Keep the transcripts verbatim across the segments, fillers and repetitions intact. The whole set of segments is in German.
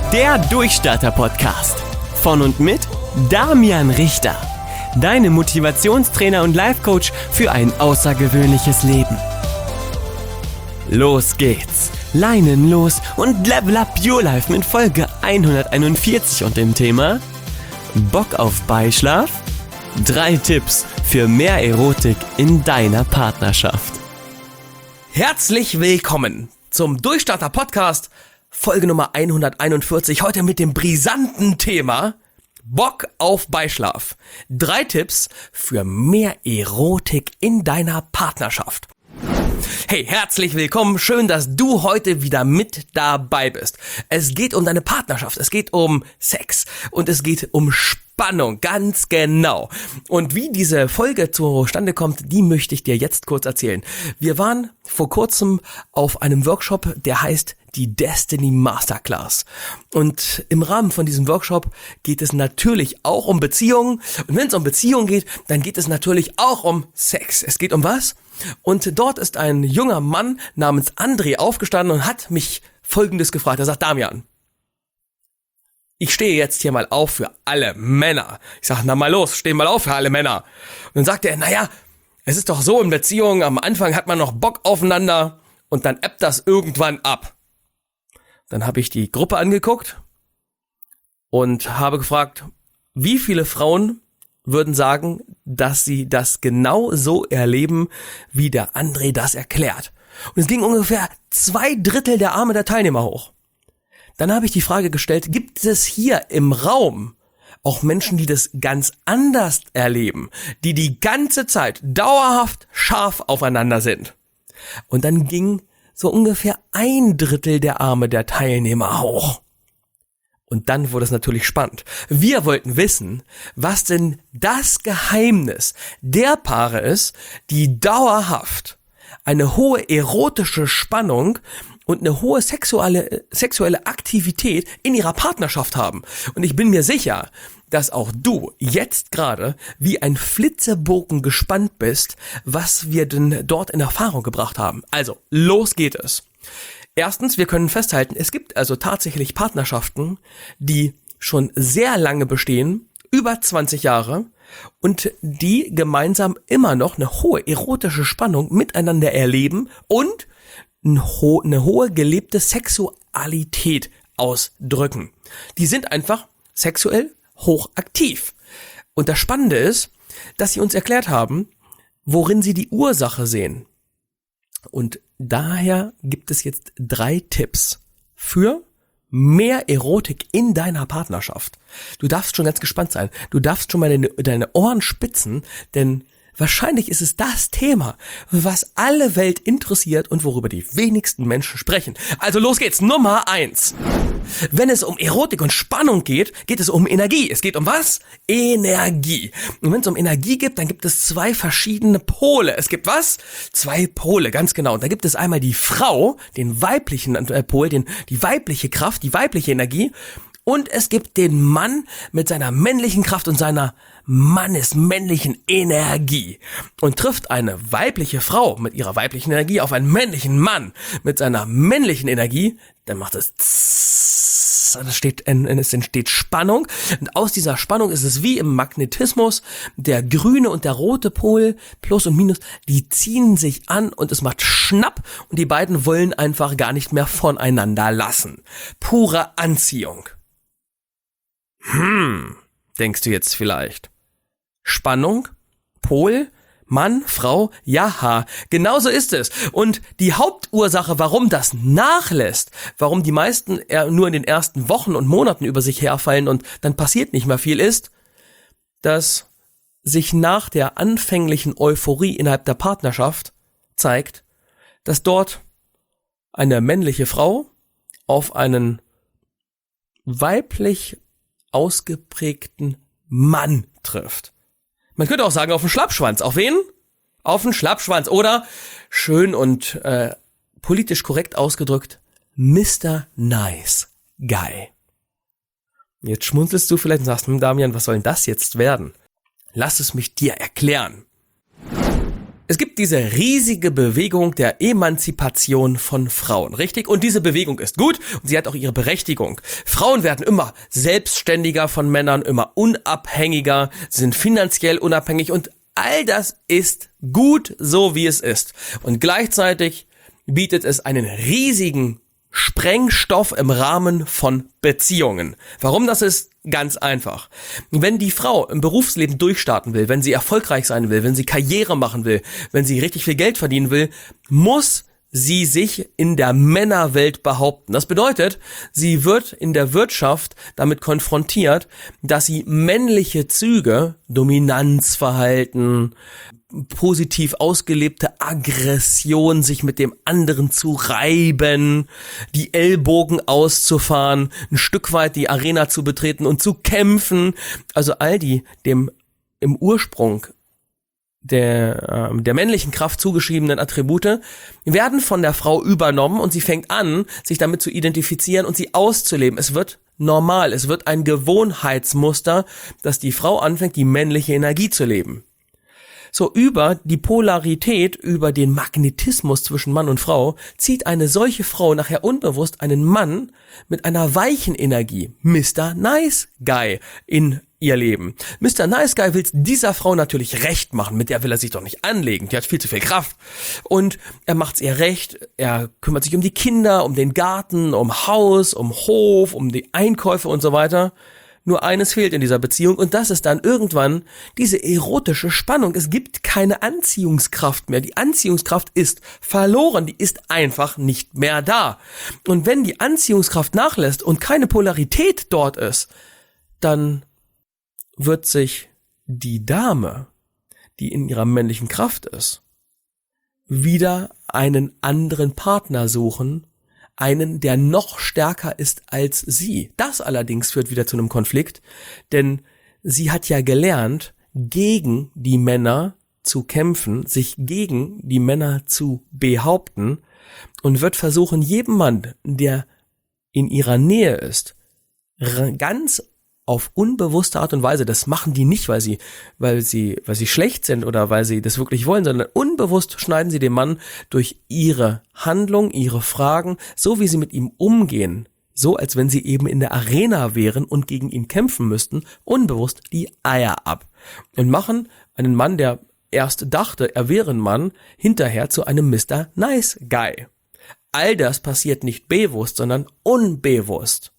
Der Durchstarter-Podcast. Von und mit Damian Richter. Deine Motivationstrainer und Life-Coach für ein außergewöhnliches Leben. Los geht's. Leinen los und level up your life mit Folge hunderteinundvierzig und dem Thema Bock auf Beischlaf? Drei Tipps für mehr Erotik in deiner Partnerschaft. Herzlich willkommen zum Durchstarter-Podcast, Folge Nummer hunderteinundvierzig, heute mit dem brisanten Thema Bock auf Beischlaf. Drei Tipps für mehr Erotik in deiner Partnerschaft. Hey, herzlich willkommen, schön, dass du heute wieder mit dabei bist. Es geht um deine Partnerschaft, es geht um Sex und es geht um Spannung, ganz genau. Und wie diese Folge zustande kommt, die möchte ich dir jetzt kurz erzählen. Wir waren vor kurzem auf einem Workshop, der heißt die Destiny Masterclass. Und im Rahmen von diesem Workshop geht es natürlich auch um Beziehungen. Und wenn es um Beziehungen geht, dann geht es natürlich auch um Sex. Es geht um was? Und dort ist ein junger Mann namens André aufgestanden und hat mich Folgendes gefragt. Er sagt, Damian, ich stehe jetzt hier mal auf für alle Männer. Ich sage, na mal los, steh mal auf für alle Männer. Und dann sagt er, naja, es ist doch so in Beziehungen, am Anfang hat man noch Bock aufeinander und dann ebbt das irgendwann ab. Dann habe ich die Gruppe angeguckt und habe gefragt, wie viele Frauen würden sagen, dass sie das genau so erleben, wie der André das erklärt. Und es ging ungefähr zwei Drittel der Arme der Teilnehmer hoch. Dann habe ich die Frage gestellt, gibt es hier im Raum auch Menschen, die das ganz anders erleben, die die ganze Zeit dauerhaft scharf aufeinander sind? Und dann ging so ungefähr ein Drittel der Arme der Teilnehmer hoch. Und dann wurde es natürlich spannend. Wir wollten wissen, was denn das Geheimnis der Paare ist, die dauerhaft eine hohe erotische Spannung und eine hohe sexuelle, sexuelle Aktivität in ihrer Partnerschaft haben. Und ich bin mir sicher, dass auch du jetzt gerade wie ein Flitzebogen gespannt bist, was wir denn dort in Erfahrung gebracht haben. Also, los geht es. Erstens, wir können festhalten, es gibt also tatsächlich Partnerschaften, die schon sehr lange bestehen, über zwanzig Jahre, und die gemeinsam immer noch eine hohe erotische Spannung miteinander erleben und eine hohe gelebte Sexualität ausdrücken. Die sind einfach sexuell hochaktiv. Und das Spannende ist, dass sie uns erklärt haben, worin sie die Ursache sehen. Und daher gibt es jetzt drei Tipps für mehr Erotik in deiner Partnerschaft. Du darfst schon ganz gespannt sein. Du darfst schon mal deine, deine Ohren spitzen, denn wahrscheinlich ist es das Thema, was alle Welt interessiert und worüber die wenigsten Menschen sprechen. Also los geht's. Nummer eins. Wenn es um Erotik und Spannung geht, geht es um Energie. Es geht um was? Energie. Und wenn es um Energie geht, dann gibt es zwei verschiedene Pole. Es gibt was? Zwei Pole, ganz genau. Und da gibt es einmal die Frau, den weiblichen äh, Pol, den, die weibliche Kraft, die weibliche Energie. Und es gibt den Mann mit seiner männlichen Kraft und seiner mannesmännlichen Energie. Und trifft eine weibliche Frau mit ihrer weiblichen Energie auf einen männlichen Mann mit seiner männlichen Energie, dann macht es tss, es steht, es entsteht Spannung. Und aus dieser Spannung ist es wie im Magnetismus, der grüne und der rote Pol, Plus und Minus, die ziehen sich an und es macht Schnapp und die beiden wollen einfach gar nicht mehr voneinander lassen. Pure Anziehung. Hm, denkst du jetzt vielleicht. Spannung, Pol, Mann, Frau, jaha, genauso ist es. Und die Hauptursache, warum das nachlässt, warum die meisten eher nur in den ersten Wochen und Monaten über sich herfallen und dann passiert nicht mehr viel, ist, dass sich nach der anfänglichen Euphorie innerhalb der Partnerschaft zeigt, dass dort eine männliche Frau auf einen weiblich ausgeprägten Mann trifft. Man könnte auch sagen, auf den Schlappschwanz. Auf wen? Auf den Schlappschwanz. Oder, schön und äh, politisch korrekt ausgedrückt, Mister Nice Guy. Jetzt schmunzelst du vielleicht und sagst, hm, Damian, was soll denn das jetzt werden? Lass es mich dir erklären. Es gibt diese riesige Bewegung der Emanzipation von Frauen, richtig? Und diese Bewegung ist gut und sie hat auch ihre Berechtigung. Frauen werden immer selbstständiger von Männern, immer unabhängiger, sind finanziell unabhängig und all das ist gut, so wie es ist. Und gleichzeitig bietet es einen riesigen Sprengstoff im Rahmen von Beziehungen. Warum das ist? Ganz einfach. Wenn die Frau im Berufsleben durchstarten will, wenn sie erfolgreich sein will, wenn sie Karriere machen will, wenn sie richtig viel Geld verdienen will, muss sie sich in der Männerwelt behaupten. Das bedeutet, sie wird in der Wirtschaft damit konfrontiert, dass sie männliche Züge, Dominanzverhalten, positiv ausgelebte Aggression, sich mit dem anderen zu reiben, die Ellbogen auszufahren, ein Stück weit die Arena zu betreten und zu kämpfen, also all die dem im Ursprung der, äh, der männlichen Kraft zugeschriebenen Attribute werden von der Frau übernommen und sie fängt an, sich damit zu identifizieren und sie auszuleben. Es wird normal, es wird ein Gewohnheitsmuster, dass die Frau anfängt, die männliche Energie zu leben. So über die Polarität, über den Magnetismus zwischen Mann und Frau zieht eine solche Frau nachher unbewusst einen Mann mit einer weichen Energie, Mister Nice Guy, in ihr Leben. Mister Nice Guy will dieser Frau natürlich recht machen, mit der will er sich doch nicht anlegen, die hat viel zu viel Kraft. Und er macht's ihr recht, er kümmert sich um die Kinder, um den Garten, um Haus, um Hof, um die Einkäufe und so weiter. Nur eines fehlt in dieser Beziehung und das ist dann irgendwann diese erotische Spannung. Es gibt keine Anziehungskraft mehr. Die Anziehungskraft ist verloren, die ist einfach nicht mehr da. Und wenn die Anziehungskraft nachlässt und keine Polarität dort ist, dann wird sich die Dame, die in ihrer männlichen Kraft ist, wieder einen anderen Partner suchen, einen, der noch stärker ist als sie. Das allerdings führt wieder zu einem Konflikt, denn sie hat ja gelernt, gegen die Männer zu kämpfen, sich gegen die Männer zu behaupten und wird versuchen, jedem Mann, der in ihrer Nähe ist, ganz auf unbewusste Art und Weise, das machen die nicht, weil sie, weil sie, weil sie schlecht sind oder weil sie das wirklich wollen, sondern unbewusst schneiden sie dem Mann durch ihre Handlung, ihre Fragen, so wie sie mit ihm umgehen, so als wenn sie eben in der Arena wären und gegen ihn kämpfen müssten, unbewusst die Eier ab und machen einen Mann, der erst dachte, er wäre ein Mann, hinterher zu einem Mister Nice Guy. All das passiert nicht bewusst, sondern unbewusst.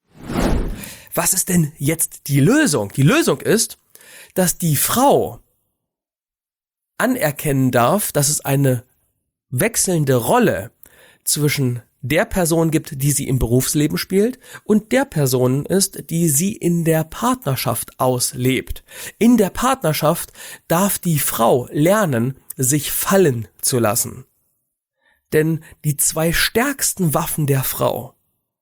Was ist denn jetzt die Lösung? Die Lösung ist, dass die Frau anerkennen darf, dass es eine wechselnde Rolle zwischen der Person gibt, die sie im Berufsleben spielt und der Person ist, die sie in der Partnerschaft auslebt. In der Partnerschaft darf die Frau lernen, sich fallen zu lassen. Denn die zwei stärksten Waffen der Frau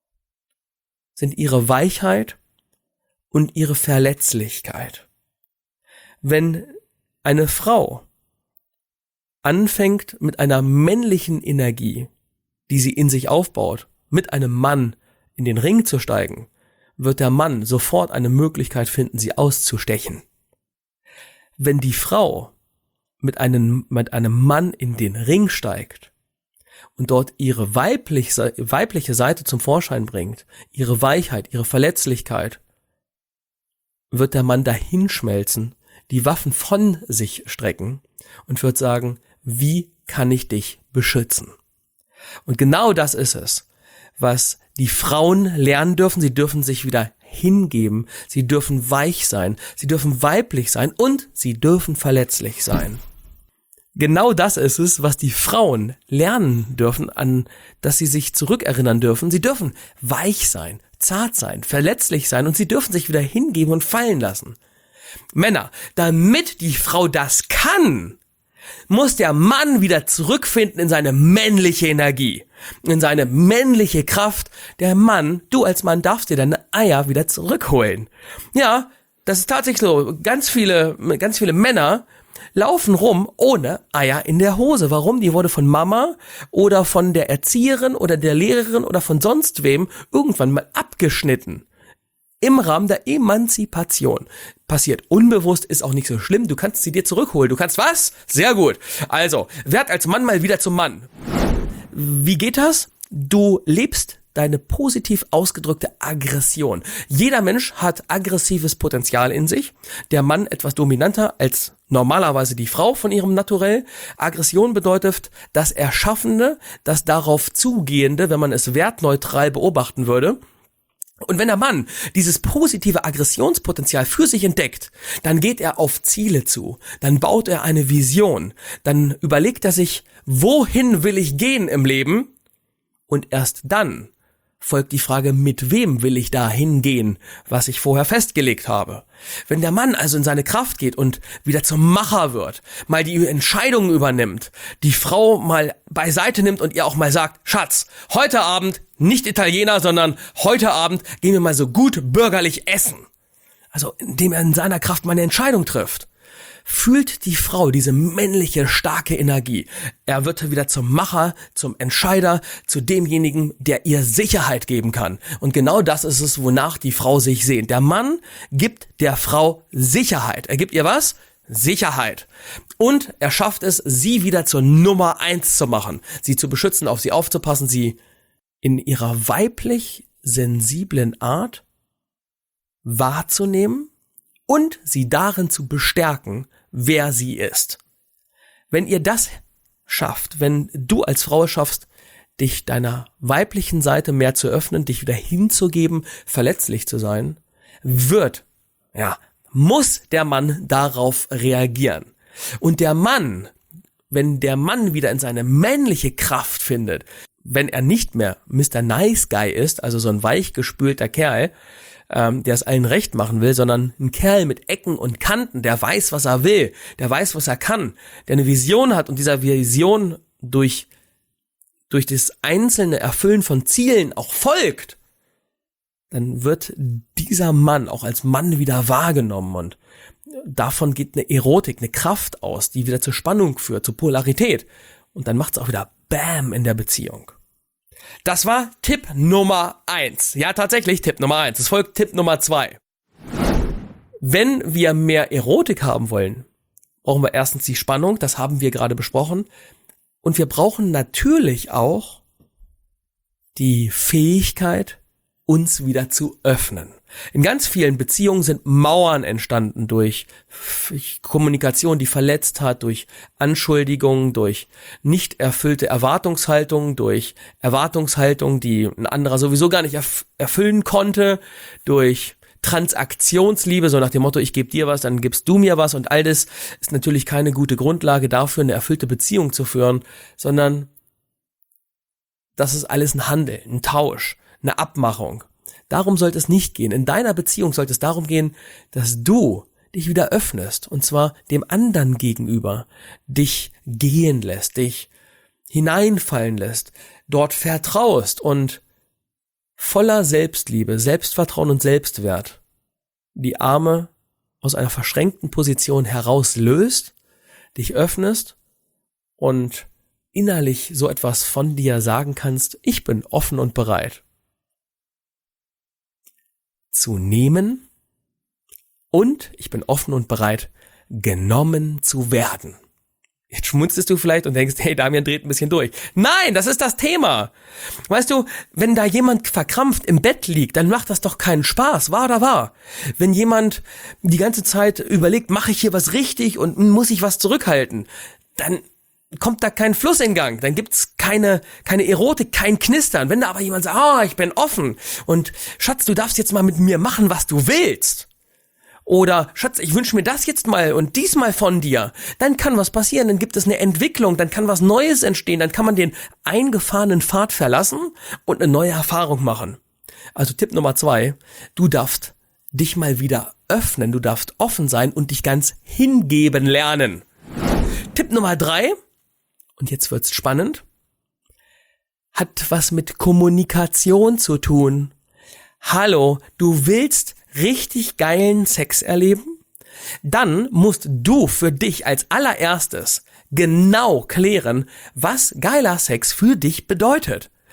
sind ihre Weichheit und ihre Verletzlichkeit. Wenn eine Frau anfängt mit einer männlichen Energie, die sie in sich aufbaut, mit einem Mann in den Ring zu steigen, wird der Mann sofort eine Möglichkeit finden, sie auszustechen. Wenn die Frau mit einem, mit einem Mann in den Ring steigt und dort ihre weiblich, weibliche Seite zum Vorschein bringt, ihre Weichheit, ihre Verletzlichkeit, wird der Mann dahinschmelzen, die Waffen von sich strecken und wird sagen, wie kann ich dich beschützen? Und genau das ist es, was die Frauen lernen dürfen. Sie dürfen sich wieder hingeben, sie dürfen weich sein, sie dürfen weiblich sein und sie dürfen verletzlich sein. Genau das ist es, was die Frauen lernen dürfen, an das sie sich zurückerinnern dürfen. Sie dürfen weich sein, zart sein, verletzlich sein und sie dürfen sich wieder hingeben und fallen lassen. Männer, damit die Frau das kann, muss der Mann wieder zurückfinden in seine männliche Energie, in seine männliche Kraft. Der Mann, du als Mann darfst dir deine Eier wieder zurückholen. Ja, das ist tatsächlich so. Ganz viele, ganz viele Männer laufen rum ohne Eier in der Hose. Warum? Die wurde von Mama oder von der Erzieherin oder der Lehrerin oder von sonst wem irgendwann mal abgeschnitten. im Rahmen der Emanzipation. Passiert unbewusst, ist auch nicht so schlimm. Du kannst sie dir zurückholen. Du kannst was? Sehr gut. Also, werd als Mann mal wieder zum Mann. Wie geht das? Du lebst deine positiv ausgedrückte Aggression. Jeder Mensch hat aggressives Potenzial in sich. Der Mann etwas dominanter als normalerweise die Frau von ihrem Naturell. Aggression bedeutet das Erschaffende, das darauf Zugehende, wenn man es wertneutral beobachten würde. Und wenn der Mann dieses positive Aggressionspotenzial für sich entdeckt, dann geht er auf Ziele zu, dann baut er eine Vision, dann überlegt er sich, wohin will ich gehen im Leben? Und erst dann folgt die Frage, mit wem will ich da hingehen, was ich vorher festgelegt habe. Wenn der Mann also in seine Kraft geht und wieder zum Macher wird, mal die Entscheidungen übernimmt, die Frau mal beiseite nimmt und ihr auch mal sagt, Schatz, heute Abend nicht Italiener, sondern heute Abend gehen wir mal so gut bürgerlich essen. Also indem er in seiner Kraft mal eine Entscheidung trifft. Fühlt die Frau diese männliche, starke Energie. Er wird wieder zum Macher, zum Entscheider, zu demjenigen, der ihr Sicherheit geben kann. Und genau das ist es, wonach die Frau sich sehnt. Der Mann gibt der Frau Sicherheit. Er gibt ihr was? Sicherheit. Und er schafft es, sie wieder zur Nummer eins zu machen. Sie zu beschützen, auf sie aufzupassen, sie in ihrer weiblich sensiblen Art wahrzunehmen und sie darin zu bestärken, wer sie ist. Wenn ihr das schafft, wenn du als Frau es schaffst, dich deiner weiblichen Seite mehr zu öffnen, dich wieder hinzugeben, verletzlich zu sein, wird, ja, muss der Mann darauf reagieren. Und der Mann, wenn der Mann wieder in seine männliche Kraft findet, wenn er nicht mehr Mister Nice Guy ist, also so ein weichgespülter Kerl, ähm, der es allen recht machen will, sondern ein Kerl mit Ecken und Kanten, der weiß, was er will, der weiß, was er kann, der eine Vision hat und dieser Vision durch, durch das einzelne Erfüllen von Zielen auch folgt, dann wird dieser Mann auch als Mann wieder wahrgenommen und davon geht eine Erotik, eine Kraft aus, die wieder zur Spannung führt, zur Polarität und dann macht es auch wieder Bam in der Beziehung. Das war Tipp Nummer eins. Ja, tatsächlich Tipp Nummer eins. Es folgt Tipp Nummer zwei. Wenn wir mehr Erotik haben wollen, brauchen wir erstens die Spannung, das haben wir gerade besprochen. Und wir brauchen natürlich auch die Fähigkeit, uns wieder zu öffnen. In ganz vielen Beziehungen sind Mauern entstanden durch Kommunikation, die verletzt hat, durch Anschuldigungen, durch nicht erfüllte Erwartungshaltung, durch Erwartungshaltung, die ein anderer sowieso gar nicht erf- erfüllen konnte, durch Transaktionsliebe, so nach dem Motto, ich gebe dir was, dann gibst du mir was und all das ist natürlich keine gute Grundlage dafür, eine erfüllte Beziehung zu führen, sondern das ist alles ein Handel, ein Tausch, eine Abmachung. Darum sollte es nicht gehen. In deiner Beziehung sollte es darum gehen, dass du dich wieder öffnest, und zwar dem anderen gegenüber, dich gehen lässt, dich hineinfallen lässt, dort vertraust und voller Selbstliebe, Selbstvertrauen und Selbstwert die Arme aus einer verschränkten Position herauslöst, dich öffnest und innerlich so etwas von dir sagen kannst, ich bin offen und bereit zu nehmen und ich bin offen und bereit, genommen zu werden. Jetzt schmunzelst du vielleicht und denkst, hey, Damian dreht ein bisschen durch. Nein, das ist das Thema. Weißt du, wenn da jemand verkrampft im Bett liegt, dann macht das doch keinen Spaß, wahr oder wahr? Wenn jemand die ganze Zeit überlegt, mache ich hier was richtig und muss ich was zurückhalten, dann kommt da kein Fluss in Gang, dann gibt's keine keine Erotik, kein Knistern. Wenn da aber jemand sagt, ah, oh, ich bin offen und Schatz, du darfst jetzt mal mit mir machen, was du willst. Oder Schatz, ich wünsche mir das jetzt mal und diesmal von dir. Dann kann was passieren, dann gibt es eine Entwicklung, dann kann was Neues entstehen, dann kann man den eingefahrenen Pfad verlassen und eine neue Erfahrung machen. Also Tipp Nummer zwei, du darfst dich mal wieder öffnen, du darfst offen sein und dich ganz hingeben lernen. Tipp Nummer drei, und jetzt wird's spannend, hat was mit Kommunikation zu tun. Hallo, du willst richtig geilen Sex erleben? Dann musst du für dich als allererstes genau klären, was geiler Sex für dich bedeutet.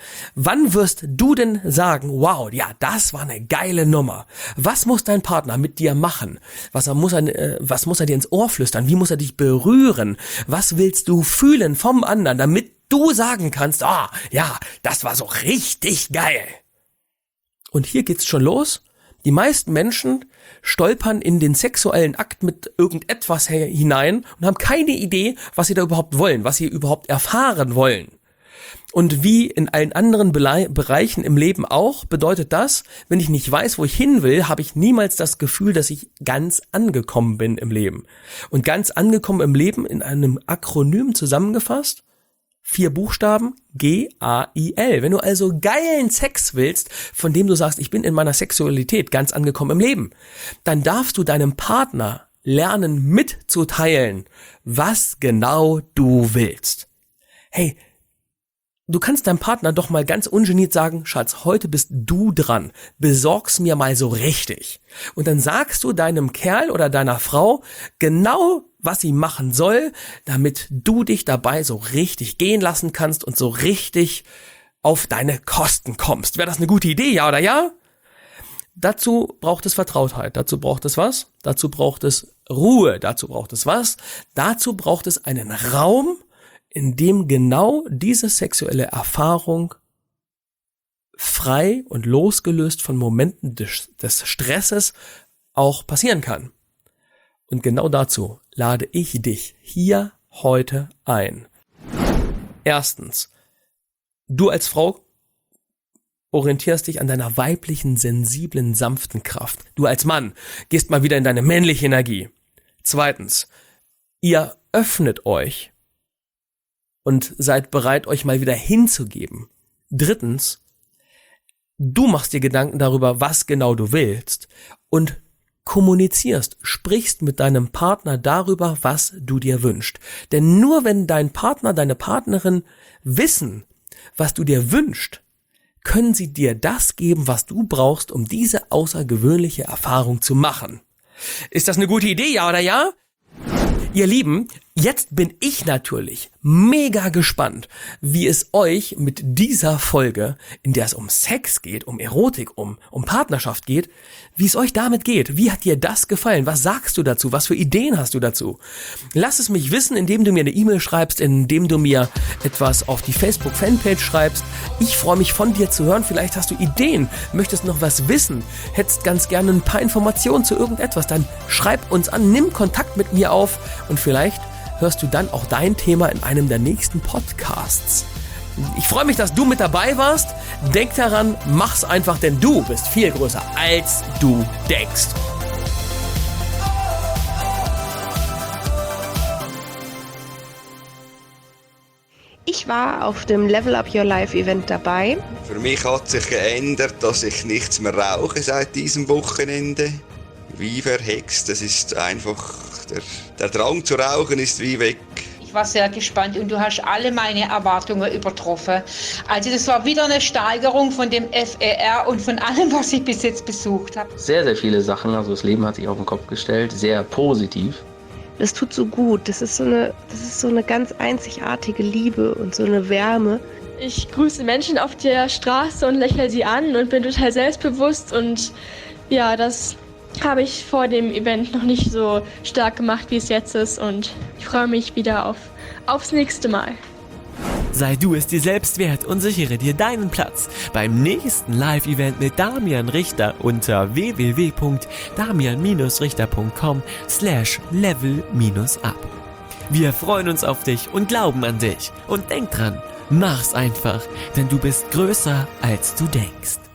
Wann wirst du denn sagen, wow, ja, das war eine geile Nummer? Was muss dein Partner mit dir machen? Was muss er, äh, was muss er dir ins Ohr flüstern? Wie muss er dich berühren? Was willst du fühlen vom anderen, damit du sagen kannst, ah, ja, das war so richtig geil. Und hier geht's schon los. Die meisten Menschen stolpern in den sexuellen Akt mit irgendetwas hinein und haben keine Idee, was sie da überhaupt wollen, was sie überhaupt erfahren wollen. Und wie in allen anderen Bele- Bereichen im Leben auch, bedeutet das, wenn ich nicht weiß, wo ich hin will, habe ich niemals das Gefühl, dass ich ganz angekommen bin im Leben. Und ganz angekommen im Leben in einem Akronym zusammengefasst, vier Buchstaben, G A I L. Wenn du also geilen Sex willst, von dem du sagst, ich bin in meiner Sexualität ganz angekommen im Leben, dann darfst du deinem Partner lernen mitzuteilen, was genau du willst. Hey, du kannst deinem Partner doch mal ganz ungeniert sagen, Schatz, heute bist du dran, besorg's mir mal so richtig. Und dann sagst du deinem Kerl oder deiner Frau genau, was sie machen soll, damit du dich dabei so richtig gehen lassen kannst und so richtig auf deine Kosten kommst. Wäre das eine gute Idee, ja oder ja? Dazu braucht es Vertrautheit. Dazu braucht es was? Dazu braucht es Ruhe. Dazu braucht es was? Dazu braucht es einen Raum, in dem genau diese sexuelle Erfahrung frei und losgelöst von Momenten des, des Stresses auch passieren kann. Und genau dazu lade ich dich hier heute ein. Erstens, du als Frau orientierst dich an deiner weiblichen, sensiblen, sanften Kraft. Du als Mann gehst mal wieder in deine männliche Energie. Zweitens, ihr öffnet euch und seid bereit, euch mal wieder hinzugeben. Drittens, du machst dir Gedanken darüber, was genau du willst und kommunizierst, sprichst mit deinem Partner darüber, was du dir wünschst. Denn nur wenn dein Partner, deine Partnerin wissen, was du dir wünschst, können sie dir das geben, was du brauchst, um diese außergewöhnliche Erfahrung zu machen. Ist das eine gute Idee, ja oder ja? Ihr Lieben, jetzt bin ich natürlich mega gespannt, wie es euch mit dieser Folge, in der es um Sex geht, um Erotik, um, um Partnerschaft geht, wie es euch damit geht. Wie hat dir das gefallen? Was sagst du dazu? Was für Ideen hast du dazu? Lass es mich wissen, indem du mir eine E-Mail schreibst, indem du mir etwas auf die Facebook-Fanpage schreibst. Ich freue mich, von dir zu hören. Vielleicht hast du Ideen, möchtest noch was wissen, hättest ganz gerne ein paar Informationen zu irgendetwas. Dann schreib uns an, nimm Kontakt mit mir auf und vielleicht hörst du dann auch dein Thema in einem der nächsten Podcasts. Ich freue mich, dass du mit dabei warst. Denk daran, mach's einfach, denn du bist viel größer, als du denkst. Ich war auf dem Level Up Your Life Event dabei. Für mich hat sich geändert, dass ich nichts mehr rauche seit diesem Wochenende. Wie verhext, das ist einfach, der, der Drang zu rauchen ist wie weg. Ich war sehr gespannt und du hast alle meine Erwartungen übertroffen. Also das war wieder eine Steigerung von dem F E R und von allem, was ich bis jetzt besucht habe. Sehr, sehr viele Sachen, also das Leben hat sich auf den Kopf gestellt, sehr positiv. Das tut so gut, das ist so eine, das ist so eine ganz einzigartige Liebe und so eine Wärme. Ich grüße Menschen auf der Straße und lächle sie an und bin total selbstbewusst und ja, das habe ich vor dem Event noch nicht so stark gemacht, wie es jetzt ist und ich freue mich wieder auf, aufs nächste Mal. Sei du es dir selbst wert und sichere dir deinen Platz beim nächsten Live-Event mit Damian Richter unter w w w punkt damian richter punkt com slash level up. Wir freuen uns auf dich und glauben an dich. Und denk dran, mach's einfach, denn du bist größer, als du denkst.